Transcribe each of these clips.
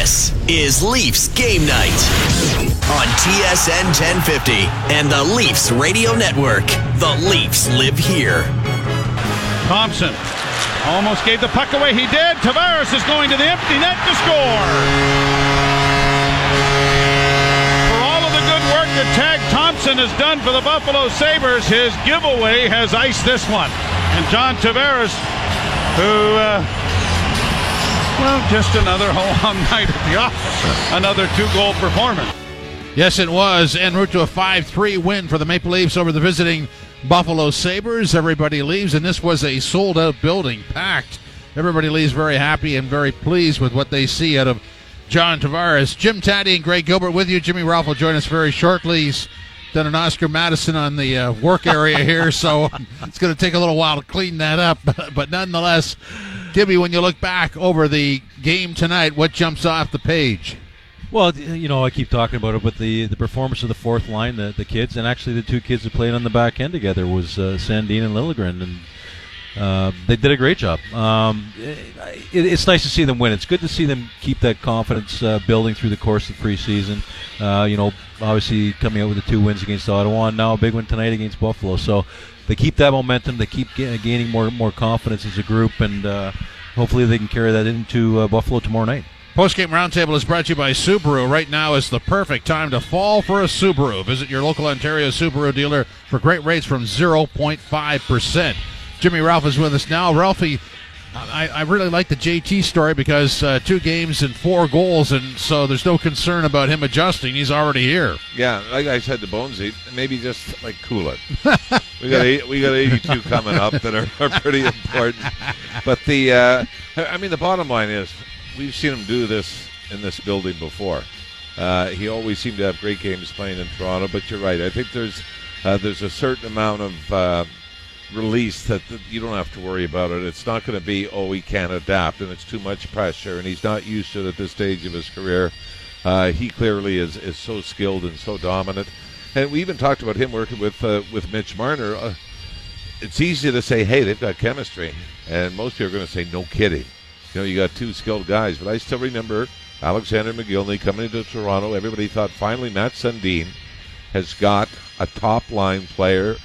This is Leafs Game Night on TSN 1050 and the Leafs Radio Network. The Leafs live here. Thompson almost gave the puck away. He did. Tavares is going to the empty net to score. For all of the good work that Tag Thompson has done for the Buffalo Sabres, his giveaway has iced this one. And John Tavares, who, just another home night at the office. Another 2-goal performance. Yes, it was, en route to a 5-3 win for the Maple Leafs over the visiting Buffalo Sabres. Everybody leaves, and this was a sold-out building, packed. Everybody leaves very happy and very pleased with what they see out of John Tavares. Jim Taddy and Greg Gilbert with you. Jimmy Ralph will join us very shortly. He's done an Oscar Madison on the work area here, so it's going to take a little while to clean that up. But nonetheless, Gibby, when you look back over the game tonight, what jumps off the page? Well, I keep talking about it, but the performance of the fourth line, the kids, and actually the two kids that played on the back end together was Sandin and Liljegren, and they did a great job. It's nice to see them win. It's good to see them keep that confidence building through the course of the preseason. Obviously coming out with the 2 wins against Ottawa, and now a big one tonight against Buffalo. So they keep that momentum. They keep gaining more confidence as a group, and hopefully they can carry that into Buffalo tomorrow night. Postgame Roundtable is brought to you by Subaru. Right now is the perfect time to fall for a Subaru. Visit your local Ontario Subaru dealer for great rates from 0.5%. Jimmy Ralph is with us now. Ralphie, I really like the JT story because 2 games and 4 goals, and so there's no concern about him adjusting. He's already here. Yeah, like I said to Bonesy, maybe just cool it. We got 82 coming up that are pretty important. But the bottom line is, we've seen him do this in this building before. He always seemed to have great games playing in Toronto, but you're right. I think there's a certain amount of release that you don't have to worry about it. It's not going to be, he can't adapt, and it's too much pressure, and he's not used to it at this stage of his career. He clearly is so skilled and so dominant. And we even talked about him working with Mitch Marner. It's easy to say, hey, they've got chemistry, and most people are going to say, no kidding. You got 2 skilled guys, but I still remember Alexander McGillney coming into Toronto. Everybody thought finally Matt Sundin has got a top-line player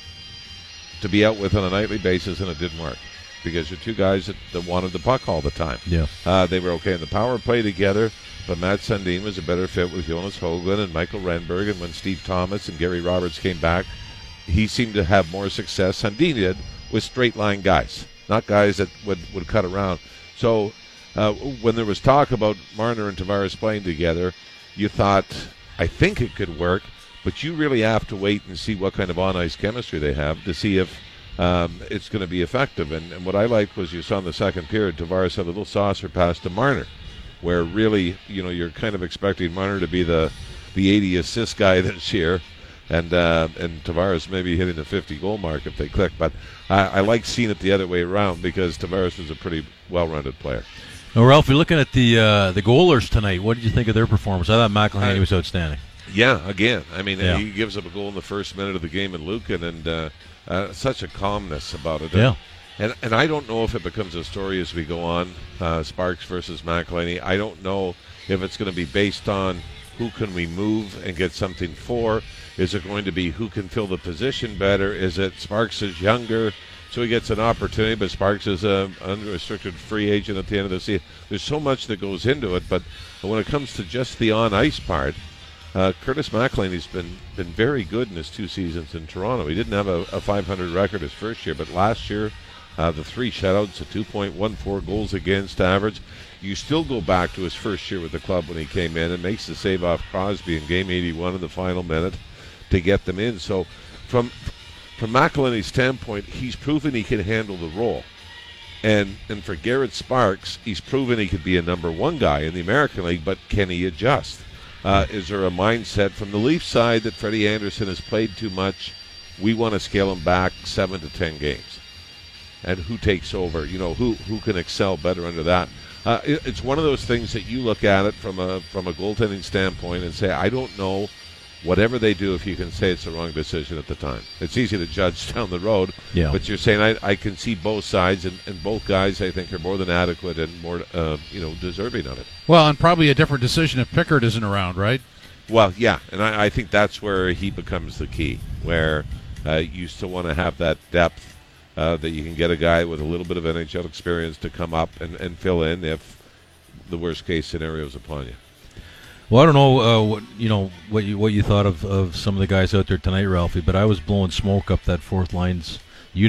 to be out with on a nightly basis, and it didn't work because you're 2 guys that wanted the puck all the time. Yeah, they were okay in the power play together, but Matt Sundin was a better fit with Jonas Höglander and Michael Renberg, and when Steve Thomas and Gary Roberts came back, he seemed to have more success. Sundin did with straight-line guys, not guys that would cut around. So when there was talk about Marner and Tavares playing together, you thought, I think it could work, but you really have to wait and see what kind of on-ice chemistry they have to see if it's going to be effective. And what I liked was you saw in the second period, Tavares had a little saucer pass to Marner, where really, you're kind of expecting Marner to be the 80 assist guy this year, and Tavares maybe hitting the 50-goal mark if they click. But I like seeing it the other way around because Tavares was a pretty well-rounded player. Now, Ralph, you're looking at the goalers tonight. What did you think of their performance? I thought McElhinney was outstanding. Yeah, again. He gives up a goal in the first minute of the game in Lucan, and such a calmness about it. Yeah. And I don't know if it becomes a story as we go on, Sparks versus McElhinney. I don't know if it's going to be based on who can we move and get something for. Is it going to be who can fill the position better? Is it Sparks is younger, so he gets an opportunity, but Sparks is an unrestricted free agent at the end of the season? There's so much that goes into it, but when it comes to just the on-ice part, Curtis McElhinney's been very good in his 2 seasons in Toronto. He didn't have a 500 record his first year, but last year, the 3 shutouts, a 2.14 goals against average. You still go back to his first year with the club when he came in and makes the save off Crosby in game 81 in the final minute to get them in. So from McElhinney's standpoint, he's proven he can handle the role. And for Garrett Sparks, he's proven he could be a number 1 guy in the American League, but can he adjust? Is there a mindset from the Leafs side that Freddie Anderson has played too much? We want to scale him back 7 to 10 games. And who takes over? Who can excel better under that? It's one of those things that you look at it from a goaltending standpoint and say, I don't know whatever they do, if you can say it's the wrong decision at the time. It's easy to judge down the road, but you're saying I can see both sides, and both guys, I think, are more than adequate and more deserving of it. Well, and probably a different decision if Pickard isn't around, right? Well, yeah, and I think that's where he becomes the key, where you still want to have that depth, that you can get a guy with a little bit of NHL experience to come up and fill in if the worst case scenario is upon you. Well, I don't know what you thought of some of the guys out there tonight, Ralphie, but I was blowing smoke up that fourth line's.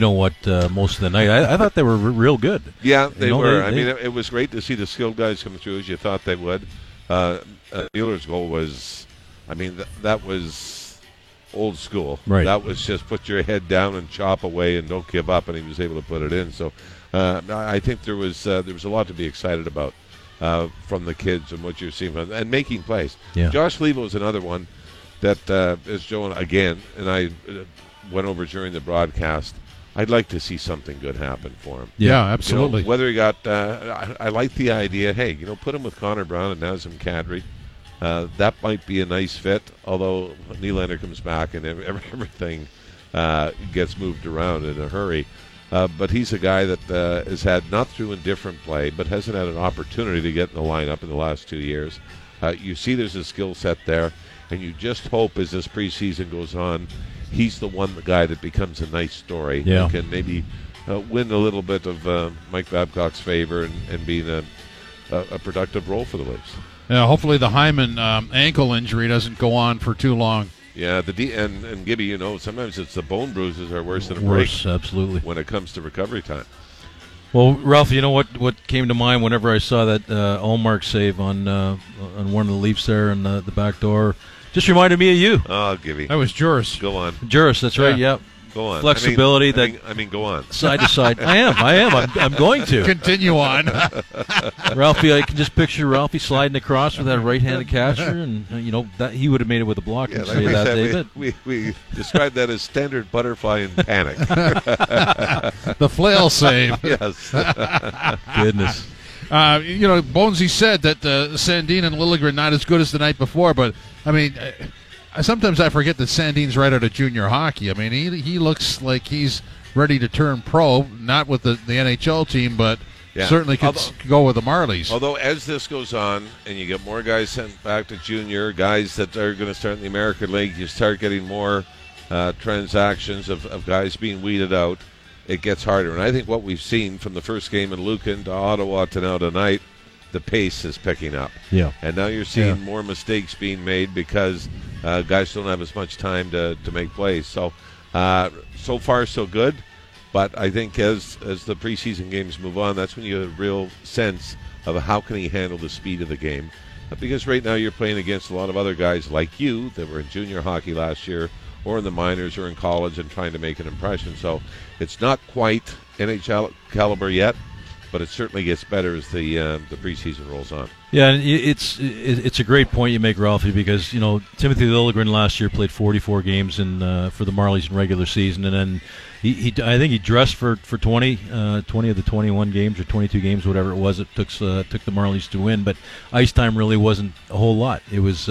Most of the night. I thought they were real good. Yeah, they were. It was great to see the skilled guys come through as you thought they would. Mueller's goal was, that was old school. Right. That was just put your head down and chop away and don't give up, and he was able to put it in. So I think there was a lot to be excited about from the kids and what you're seeing and making plays. Yeah. Josh Levo is another one that is Joe again, and I went over during the broadcast. I'd like to see something good happen for him. Yeah, absolutely. Whether he got, I like the idea. Hey, put him with Connor Brown and Nazem Kadri. That might be a nice fit. Although Nylander comes back and everything gets moved around in a hurry. But he's a guy that has had not through indifferent play, but hasn't had an opportunity to get in the lineup in the last 2 years. You see, there's a skill set there, and you just hope as this preseason goes on, he's the guy that becomes a nice story. Yeah. And can maybe win a little bit of Mike Babcock's favor and be in a productive role for the Leafs. Yeah, hopefully the Hyman ankle injury doesn't go on for too long. Yeah, and Gibby, sometimes it's the bone bruises are worse than a break. Worse, absolutely. When it comes to recovery time. Well, Ralph, you know what came to mind whenever I saw that Ullmark save on one of the Leafs there in the back door? Just reminded me of you. Oh, Gibby. That was Juris. Go on. Juris, that's right, yeah. Go on. Flexibility. Go on. Side to side. I am. I'm going to. Continue on. Ralphie, I can just picture Ralphie sliding across with that right-handed catcher, and that he would have made it with a block. Yeah, and say that, David. We described that as standard butterfly in panic. The flail save. Yes. Goodness. Bonesy said that Sandin and Liljegren not as good as the night before, but sometimes I forget that Sandin's right out of junior hockey. He looks like he's ready to turn pro, not with the NHL team, but certainly could go with the Marlies. Although as this goes on and you get more guys sent back to junior, guys that are going to start in the American League, you start getting more transactions of guys being weeded out. It gets harder. And I think what we've seen from the first game in Lucan to Ottawa to now tonight, the pace is picking up. Yeah. And now you're seeing more mistakes being made because guys don't have as much time to make plays. So far so good. But I think as the preseason games move on, that's when you have a real sense of how can he handle the speed of the game. Because right now you're playing against a lot of other guys like you that were in junior hockey last year or in the minors or in college and trying to make an impression. So it's not quite NHL caliber yet, but it certainly gets better as the preseason rolls on. Yeah, and it's a great point you make, Ralphie, because Timothy Liljegren last year played 44 games for the Marlies in regular season, and then I think he dressed for 20 of the 21 games or 22 games, whatever it was. It took the Marlies to win, but ice time really wasn't a whole lot. It was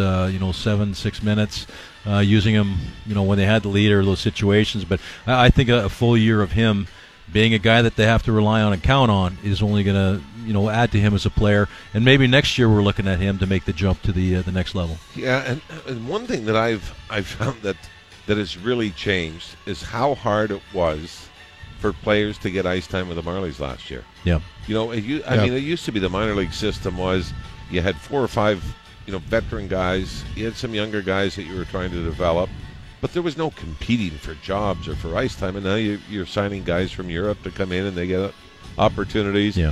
7-6 minutes. Using him, when they had the lead or those situations. But I think a full year of him being a guy that they have to rely on and count on is only going to, add to him as a player. And maybe next year we're looking at him to make the jump to the next level. Yeah, and one thing that I've found that has really changed is how hard it was for players to get ice time with the Marlies last year. Yeah. It used to be the minor league system was you had 4 or 5 veteran guys. You had some younger guys that you were trying to develop, but there was no competing for jobs or for ice time. And now you're signing guys from Europe to come in and they get opportunities. Yeah.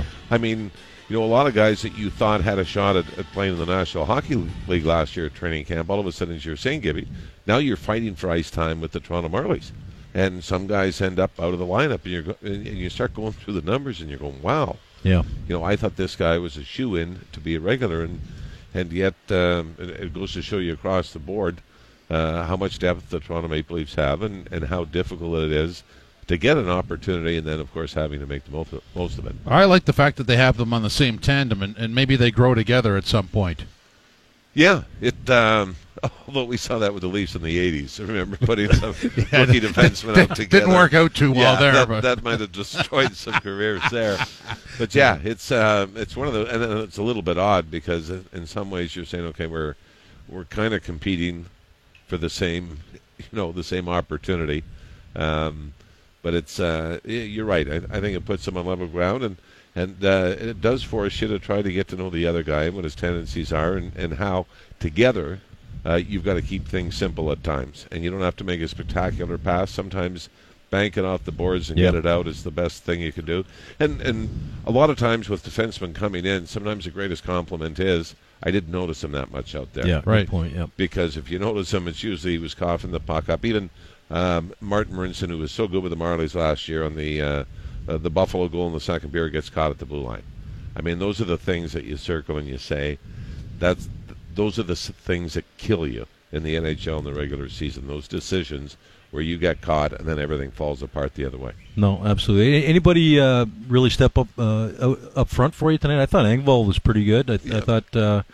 A lot of guys that you thought had a shot at playing in the National Hockey League last year at training camp, all of a sudden, as you're saying, Gibby, now you're fighting for ice time with the Toronto Marlies. And some guys end up out of the lineup, and you start going through the numbers, and you're going, wow. Yeah. I thought this guy was a shoo-in to be a regular, and yet it goes to show you across the board how much depth the Toronto Maple Leafs have and how difficult it is to get an opportunity and then, of course, having to make the most of it. I like the fact that they have them on the same tandem and maybe they grow together at some point. Yeah. Although we saw that with the Leafs in the 80s. Remember putting some rookie defensemen out together. Didn't work out too well there. That might have destroyed some careers there. But yeah, it's one of the, and it's a little bit odd because in some ways you're saying, okay, we're kind of competing for the same, the same opportunity. But it's you're right. I think it puts them on level ground, and it does force you to try to get to know the other guy and what his tendencies are, and how together you've got to keep things simple at times, and you don't have to make a spectacular pass. Sometimes bank it off the boards and get it out is the best thing you can do. And a lot of times with defensemen coming in, sometimes the greatest compliment is, I didn't notice him that much out there. Yeah, right. Good point. Yeah. Because if you notice him, it's usually he was coughing the puck up. Even Martin Marinson, who was so good with the Marlies last year on the Buffalo goal in the second period, gets caught at the blue line. I mean, those are the things that you circle and you say, those are the things that kill you in the NHL in the regular season. Those decisions where you get caught and then everything falls apart the other way. No, absolutely. Anybody really step up front for you tonight? I thought Engvall was pretty good. I thought,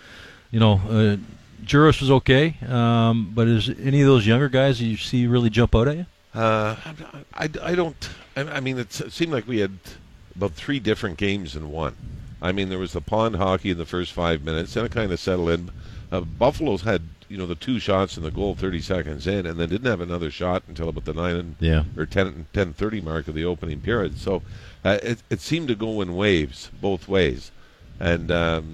Juris was okay. But is any of those younger guys you see really jump out at you? I don't. I mean, it seemed like we had about 3 different games in one. I mean, there was the pond hockey in the first 5 minutes, and it kind of settled in. Buffalo's had the 2 shots in the goal 30 seconds in, and then didn't have another shot until about the 10:30 mark of the opening period. So it seemed to go in waves both ways, and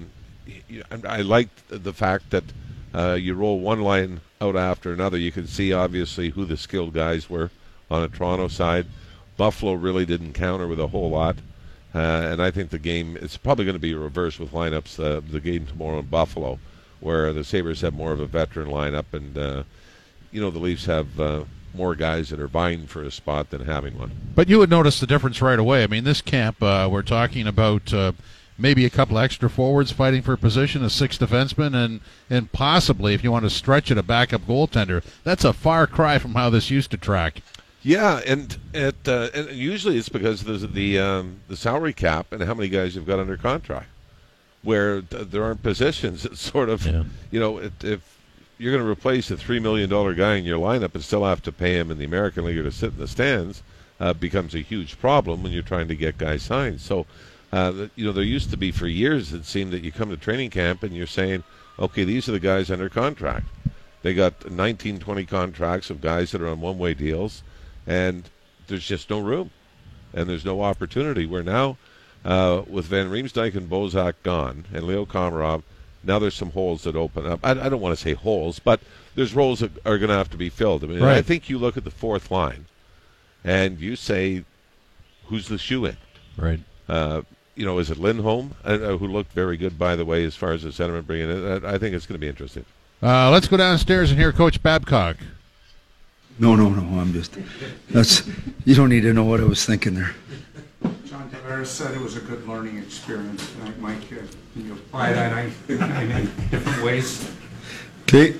I liked the fact that you roll one line out after another. You can see obviously who the skilled guys were on the Toronto side. Buffalo really didn't counter with a whole lot. And I think the game, it's probably going to be a reverse with lineups, the game tomorrow in Buffalo, where the Sabres have more of a veteran lineup, and the Leafs have more guys that are vying for a spot than having one. But you would notice the difference right away. I mean, this camp, we're talking about maybe a couple extra forwards fighting for position, a 6 defenseman, and possibly, if you want to stretch it, a backup goaltender. That's a far cry from how this used to track. Yeah, and usually it's because there's the salary cap and how many guys you've got under contract, where there aren't positions. It's sort of, if you're going to replace a $3 million guy in your lineup and still have to pay him in the American League to sit in the stands, becomes a huge problem when you're trying to get guys signed. So, there used to be for years it seemed that you come to training camp and you're saying, okay, these are the guys under contract. They got 19, 20 contracts of guys that are on one-way deals, and there's just no room, and there's no opportunity. Where now, with Van Riemsdyk and Bozak gone, and Leo Komarov, now there's some holes that open up. I don't want to say holes, but there's roles that are going to have to be filled. I mean, right. I think you look at the 4th line, and you say, who's the shoe-in? Right. Is it Lindholm, who looked very good, by the way, as far as the centerman bringing it? I think it's going to be interesting. Let's go downstairs and hear Coach Babcock. No. I'm just. You don't need to know what I was thinking there. John Tavares said it was a good learning experience. Mike, can you apply that in different ways? Okay.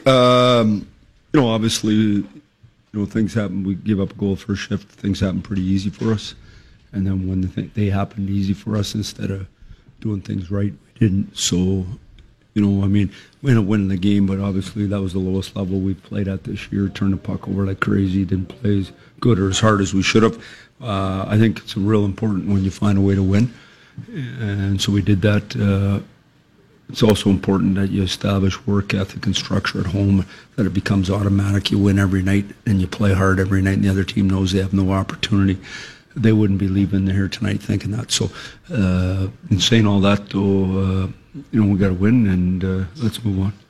Obviously, things happen. We give up a goal first shift. Things happen pretty easy for us. And then when they happened easy for us, instead of doing things right, we didn't. So, we ended up winning the game, but obviously that was the lowest level we've played at this year. Turned the puck over like crazy, didn't play as good or as hard as we should have. I think it's real important when you find a way to win. And so we did that. It's also important that you establish work ethic and structure at home, that it becomes automatic. You win every night and you play hard every night, and the other team knows they have no opportunity. They wouldn't be leaving here tonight thinking that. So, in saying all that, though, we got to win, and let's move on.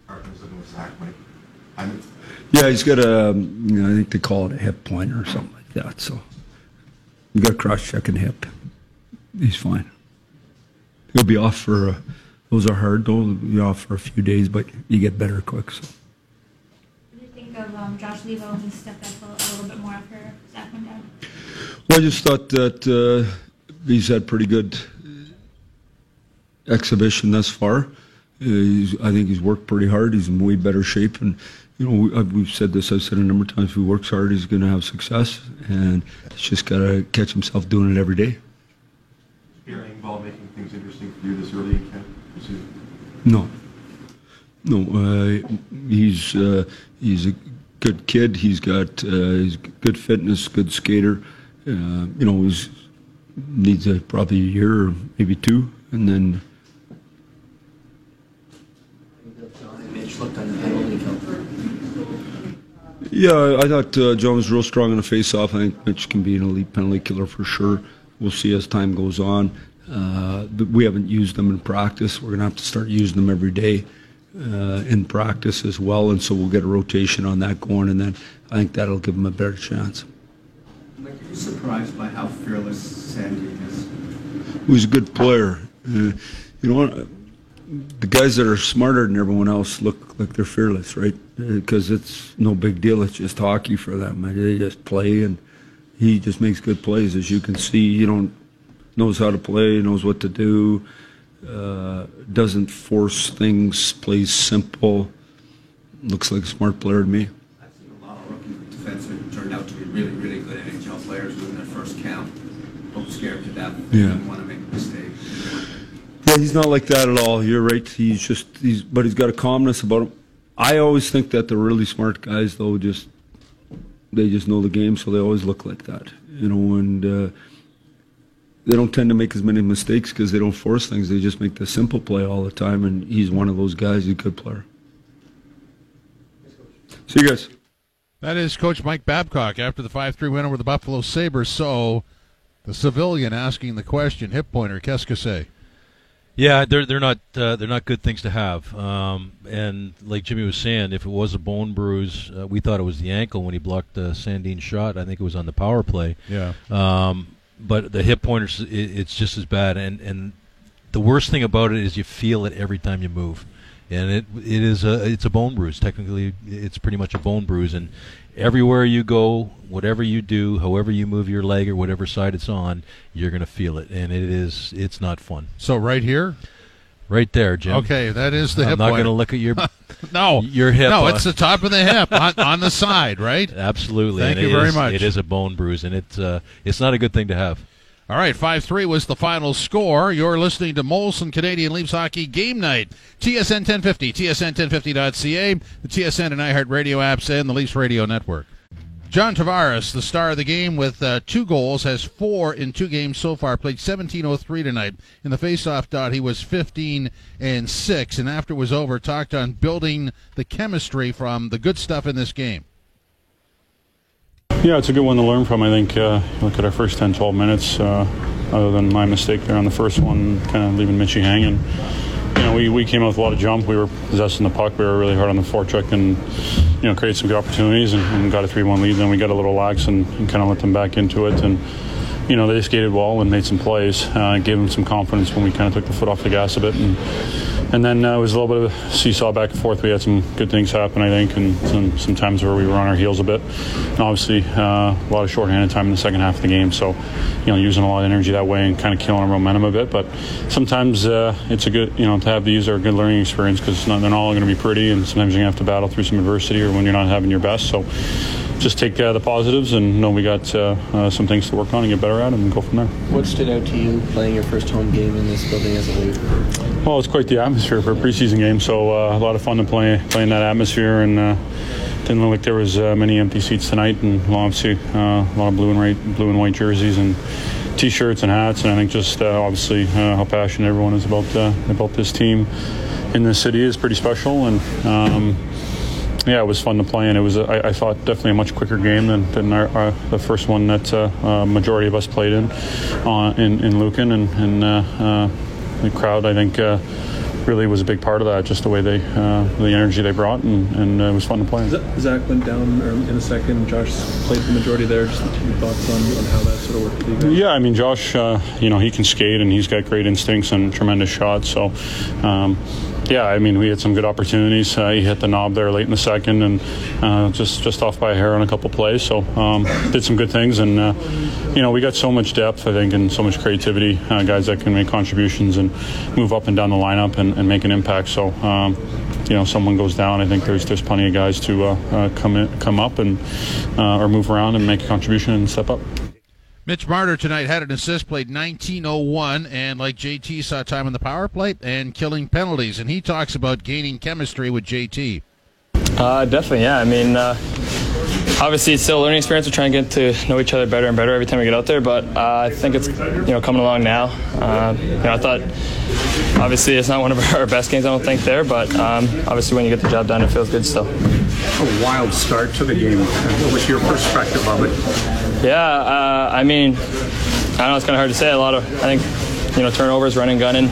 Yeah, he's got I think they call it a hip pointer or something like that. So, you got a cross-checking hip. He's fine. He'll be off for. Those are hard, though. He'll be off for a few days, but you get better quick. So. What do you think of Josh Levo? He stepped up a little bit more after Zach went down. Well, I just thought that he's had pretty good exhibition thus far. I think he's worked pretty hard. He's in way better shape, and we've said this. I've said a number of times. If he works hard, he's going to have success, and he's just got to catch himself doing it every day. Pierre Engvall making things interesting for you this early in camp? No. No, he's a good kid. He's good fitness, good skater. He needs probably a year or maybe two, and then. Mitch looked on the penalty kill. Yeah, I thought John was real strong in the face-off. I think Mitch can be an elite penalty killer for sure. We'll see as time goes on. But we haven't used them in practice. We're going to have to start using them every day in practice as well, and so we'll get a rotation on that going, and then I think that'll give them a better chance. Mike, are you surprised by how fearless Sandin is? He's a good player. You know what? The guys that are smarter than everyone else look like they're fearless, right? Because it's no big deal. It's just hockey for them. They just play, and he just makes good plays. As you can see, knows how to play, knows what to do, doesn't force things, plays simple. Looks like a smart player to me. I've seen a lot of rookie defensemen turned out to be really, really good NHL players within their first camp. Don't scared to death. Yeah. Don't want to make a mistake. Yeah, he's not like that at all. You're right. But he's got a calmness about him. I always think that the really smart guys, though, they just know the game, so they always look like that, and they don't tend to make as many mistakes because they don't force things. They just make the simple play all the time, and he's one of those guys. He's a good player. See you guys. That is Coach Mike Babcock after the 5-3 win over the Buffalo Sabres. So the civilian asking the question, hip pointer, qu'est-ce que c'est? Yeah, they're not good things to have. And like Jimmy was saying, if it was a bone bruise, we thought it was the ankle when he blocked Sandin's shot. I think it was on the power play. Yeah. But the hip pointers, it's just as bad. And the worst thing about it is you feel it every time you move. And it's a bone bruise. Technically, it's pretty much a bone bruise. And everywhere you go, whatever you do, however you move your leg or whatever side it's on, you're going to feel it. And it's not fun. So right here? Right there, Jim. Okay, that is the hip I'm not going to pointer. look at your No, your hip. No, it's the top of the hip on the side, right? Absolutely. Thank and you very much. It is a bone bruise, and it's not a good thing to have. All right, 5-3 was the final score. You're listening to Molson Canadian Leafs Hockey Game Night. TSN 1050, tsn1050.ca, the TSN and iHeartRadio apps, and the Leafs Radio Network. John Tavares, the star of the game with 2 goals, has 4 in 2 games so far, played 17:03 tonight. In the faceoff dot, he was 15-6, and after it was over, talked on building the chemistry from the good stuff in this game. Yeah, it's a good one to learn from. I think look at our first 10, 12 minutes, other than my mistake there on the first one, kind of leaving Mitchie hanging. We came out with a lot of jump. We were possessing the puck. We were really hard on the forecheck and, created some good opportunities and got a 3-1 lead. Then we got a little lax and kind of let them back into it. And, they skated well and made some plays. Gave them some confidence when we kind of took the foot off the gas a bit. And then it was a little bit of a seesaw back and forth. We had some good things happen, I think, and some times where we were on our heels a bit. And obviously, a lot of shorthanded time in the second half of the game. So, using a lot of energy that way and kind of killing our momentum a bit. But sometimes it's a good, to have these are a good learning experience because they're not all going to be pretty, and sometimes you're going to have to battle through some adversity or when you're not having your best. So just take the positives and know we got some things to work on and get better at them and go from there. What stood out to you playing your first home game in this building as a Leaf? Well, it's quite the atmosphere for a preseason game, so a lot of fun to play in that atmosphere, and didn't look like there was many empty seats tonight, and obviously a lot of blue and white jerseys and T-shirts and hats, and I think just obviously how passionate everyone is about this team in this city is pretty special, and yeah, it was fun to play in. It was, I thought, definitely a much quicker game than the first one that majority of us played in Lucan, and the crowd, I think, really was a big part of that. Just the way the energy they brought, and it was fun to play. Zach went down in a second. Josh played the majority there. Just your thoughts on how that sort of worked for you guys? Yeah, I mean, Josh, he can skate and he's got great instincts and tremendous shots. So. Yeah, I mean, we had some good opportunities. He hit the knob there late in the second and just off by a hair on a couple plays. So did some good things. And, we got so much depth, I think, and so much creativity, guys that can make contributions and move up and down the lineup and make an impact. So, someone goes down, I think there's plenty of guys to come up and or move around and make a contribution and step up. Mitch Marner tonight had an assist, played 19:01, and like JT, saw time on the power play and killing penalties. And he talks about gaining chemistry with JT. Definitely, yeah. I mean, obviously it's still a learning experience. We're trying to get to know each other better and better every time we get out there. But I think it's coming along now. I thought obviously it's not one of our best games, I don't think there. But obviously when you get the job done, it feels good still. A wild start to the game. What was your perspective of it? Yeah, I mean, I know it's kind of hard to say. I think turnovers, running, gunning.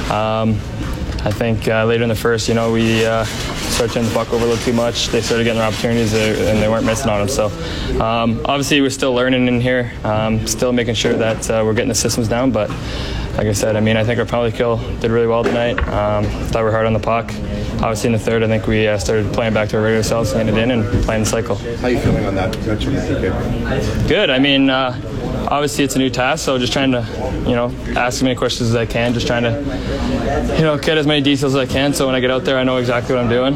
I think later in the first, we started turning the puck over a little too much. They started getting their opportunities and they weren't missing on them. So obviously we're still learning in here, still making sure that we're getting the systems down. But like I said, I think our penalty kill did really well tonight. Thought we were hard on the puck. Obviously in the third, I think we started playing back to our regular selves, getting it in and playing the cycle. How are you feeling on that? Good. Obviously it's a new task, so just trying to, ask as many questions as I can, just trying to, get as many details as I can, so when I get out there I know exactly what I'm doing.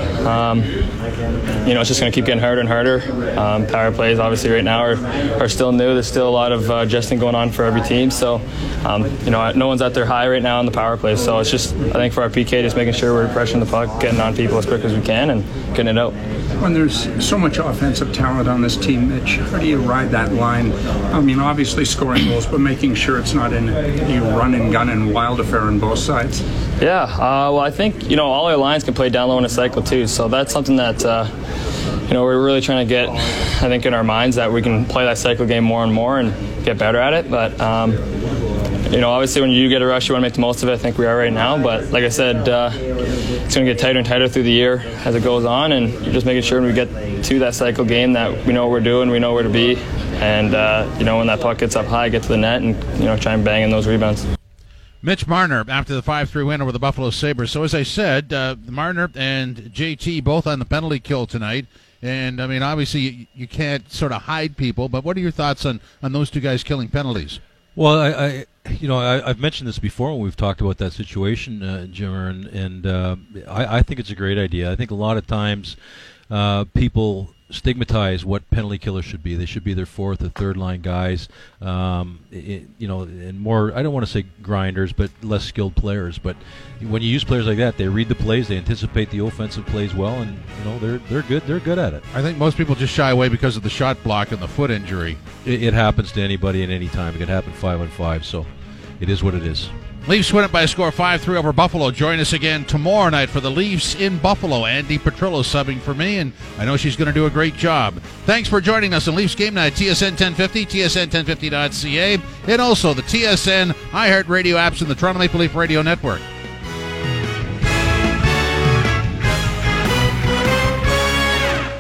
It's just going to keep getting harder and harder. Power plays, obviously, right now are still new. There's still a lot of adjusting going on for every team, so, no one's at their high right now on the power plays, so it's just, I think for our PK, just making sure we're pressuring the puck, getting on people as quick as we can, and getting it out. When there's so much offensive talent on this team, Mitch, how do you ride that line? Obviously scoring goals, but making sure it's not in you run and gun and wild affair on both sides. Yeah, well, I think, all our lines can play down low in a cycle too, so that's something that, we're really trying to get, I think, in our minds, that we can play that cycle game more and more and get better at it. But, obviously when you get a rush, you want to make the most of it. I think we are right now. But like I said, it's going to get tighter and tighter through the year as it goes on. And you're just making sure when we get to that cycle game that we know what we're doing, we know where to be. And, when that puck gets up high, get to the net and, try and bang in those rebounds. Mitch Marner after the 5-3 win over the Buffalo Sabres. So as I said, Marner and JT both on the penalty kill tonight. And, obviously you can't sort of hide people, but what are your thoughts on those two guys killing penalties? Well, I've mentioned this before when we've talked about that situation, Jimmer, and I think it's a great idea. I think a lot of times people stigmatize what penalty killers should be. They should be their fourth or third line guys, and more, I don't want to say grinders, but less skilled players. But when you use players like that, they read the plays, they anticipate the offensive plays well, and they're good. They're good at it. I think most people just shy away because of the shot block and the foot injury. It happens to anybody at any time. It can happen 5-on-5, so it is what it is. Leafs win it by a score 5-3 over Buffalo. Join us again tomorrow night for the Leafs in Buffalo. Andy Petrillo subbing for me, and I know she's going to do a great job. Thanks for joining us on Leafs Game Night, TSN 1050, TSN1050.ca, and also the TSN iHeartRadio apps and the Toronto Maple Leaf Radio Network.